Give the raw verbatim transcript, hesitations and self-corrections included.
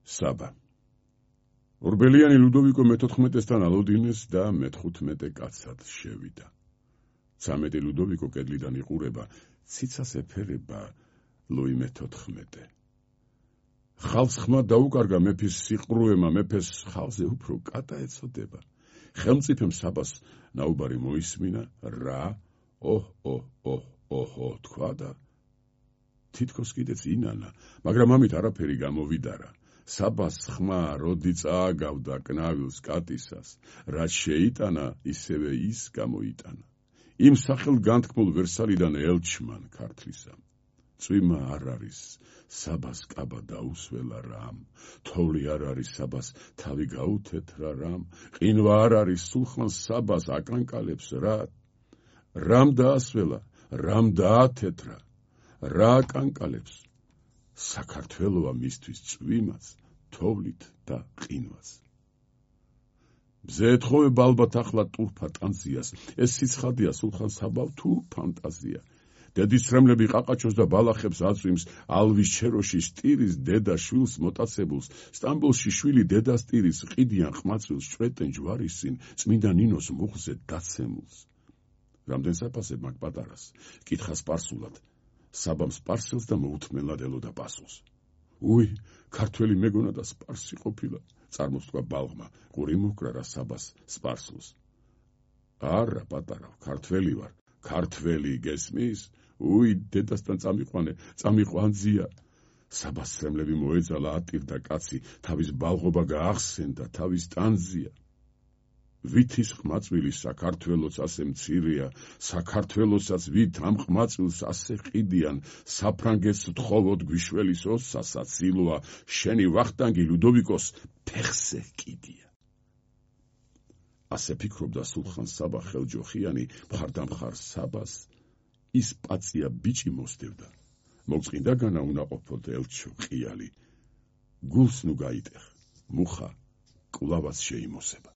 საბა. ორბელიანი ლუდოვიკო მეთოთხმეტესთან ალოდინეს და მეთხუთმეტე კაცად შევიდა. ცამეტე ლუდოვიკო კედლიდან იყურება, ციცას ეფერება ლუი მეთოთხმეტე. ხალხს ხმა დაუკარგა მეფის სიყრუემა, მეფეს ხალზე უფრო კატა ეწოდება. ხელმწიფემ საბას ნაუბარი მოისმინა, რა, ოჰ, ოჰ, ოჰ, ოჰ, ოჰ, თქვა და თითქოს კიდეც ინანა, მაგრამ ამით არაფერი გამოვიდარა. საბას ხმა როდი წააგავდა კნავილს კატისას, რაც შეიტანა, ისევე ის გამოიტანა. იმ სახელ განთქმულ ვერსალიდან ელჩმან ქართლისა. წვიმა არ არის, საბას კაბა დაუსველა რამ, თოვლი არ არის საბას თავი გაუთეთრა რამ, ყინვა არ არის სულხანს საბას აკანკალებს რა, რამ დაასველა, რამ დაათეთრა, რა აკანკალებს, საქართველოა მისთვის წვიმაც, თოვლით და ყინვაც. მზე ეთხოვება ალბათ ახლა ტურფა ტანზიას, ეს სიცხადია სულხან საბავ თუ ფანტაზია. დედის რემლები ყაყაჩოს და ბალახებს აწვიმს, ალვის ჩეროში სტირის დედა შვილს მოტაცებულს, სტამბოლში შვილი დედას ტირის, ყიდიან ყმაწვილს ჭვრეტენ ჯვარისინ, წმინდა ნინოს მუხზე დაცემულს. რამდენ საფასებ მაგ პატარას, კითხა სპარსულად, საბამ სპარსელს და მოუთმენლად ელოდა პასულს. უი, ქართველი მეგონა და სპარსი ყოფილა, წარმოსთქვა ბალღმა, ყური მოკრა რა საბას სპარსულს. არა, პატარავ, ქართველი ვარ, ქართველი გესმის? უი, დედასთან წამიყვანე, წამიყვანძია. საბას რემლები მოეძალა ატირდა კაცი, თავის ბალღობა გაახსენდა, თავის ტანზია. ვითის ყმაწვილი საქართველოს ასე მცირეა, საქართველოსაც ვით ამ ყმაწვილს ასე ყიდიან, საფრანგეთს თხოვოდ გვიშველის ოსასა ცილოა, შენი ვახტანგი ლუდოვიკოს ფეხზე კიდია. ასე ფიქრობდა სულხან საბა ხელჯოხიანი, მხარდამხარ საბას ის პაცია ბიჭი მოსდევდა. მოგწყინდა განა უნაყოფოდ ელჩო ყიალი. გულს ნუ გაიტეხ, მუხა კლავაც შეიმოსება.